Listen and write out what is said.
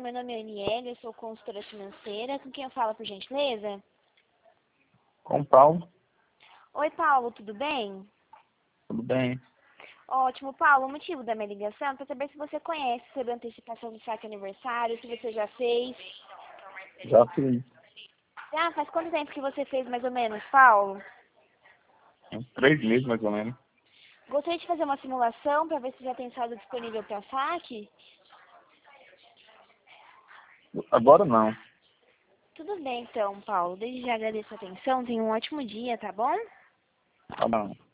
meu nome é Aniele, eu sou consultora financeira. Com quem eu falo, por gentileza? Com Paulo, Oi, Paulo, tudo bem? tudo bem? Ótimo, Paulo. O motivo da minha ligação é para saber se você conhece sobre a antecipação do saque aniversário, se você já fez. Já fiz Ah, faz quanto tempo que você fez, mais ou menos, Paulo? uns 3 meses, mais ou menos. Gostaria de fazer uma simulação para ver se já tem saldo disponível para saque? Agora não. Tudo bem, então, Paulo. Desde já agradeço a atenção. Tenha um ótimo dia, tá bom? Tá bom.